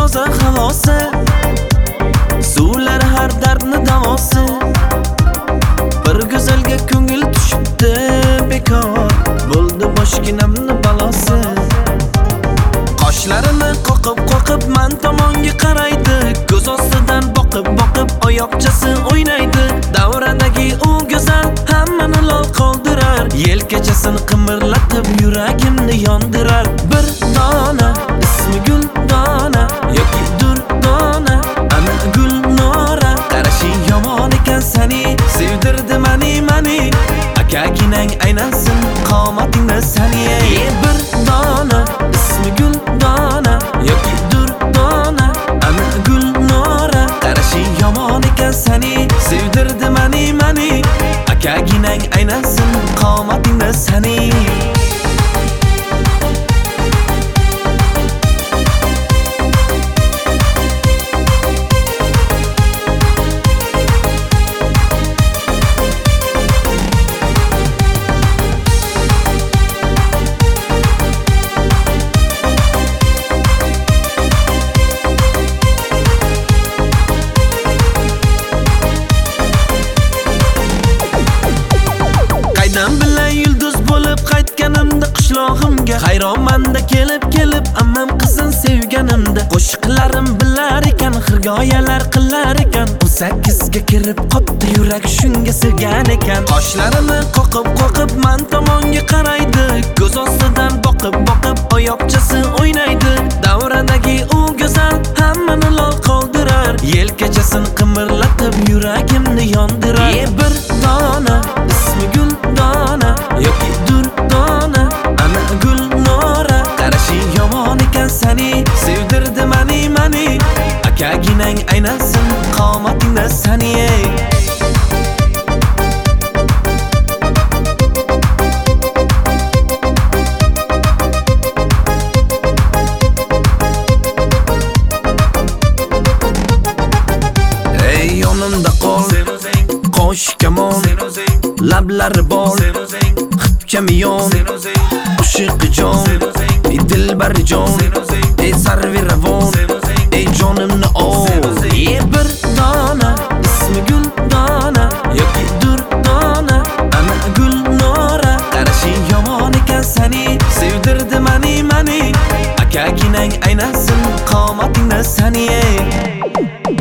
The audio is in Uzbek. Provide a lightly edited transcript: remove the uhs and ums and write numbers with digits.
toza havosi, suvlar har dardni davosi. Bir go'zalga ko'ngil tushibdi bekor, bo'ldi boshginamni balosi. Qoshlarini qoqib men tomonga qaraydi, ko'z ostidan boqib oyoqchasi o'ynaydi. Davradagi u go'zal hammani lol qoldirar, yelkachasini qimirlatib yuragimni yondirar. Bir dona ismi Guldona yoki Durdona, ana Gulnora. Qarashi yomon ekan seni, sevdirdi mani akaginang aynasin qomatingni sani. Bir dona ismi Guldona yoki Durdona, ana Gulnora. Qarashi yomon ekan seni, sevdirdi mani akaginang aynasin qomatingni sani. Qaydan bilay yulduz bo'lib qaytganimda qishlog'imga, hayronmanda kelib ammam qizin sevganimda. Qo'shiqlarim bilar ekan, hikoyalar qilar ekan, 18 ga kirib qopdi yurak shunga sevgan ekan. Qoshlarini qoqib men tomonga qaraydi, ko'z ostidan boqib oyoqchasi o'ynaydi. Davradagi u go'zal hammani lol qoldirar, yelkachasini qimirlatib yuragimni yondirar. Bir dona ismi Guldona yoki Durdona, ana Gulnora. Qarashi yomon ekan seni, sevdirdi mani akaginang aynasin qomatingni sani. Yonimda qol, qo'sh kamon, lablari bor, xipkamiyon, oshiqjon, dilbarjon, sarviravon, jonimni ol. Bir dona ismi Guldona yoki Durdona, ana Gulnora. Qarashi yomon ekan seni, sevdirdi mani akaginang aynasin qomatingni sani.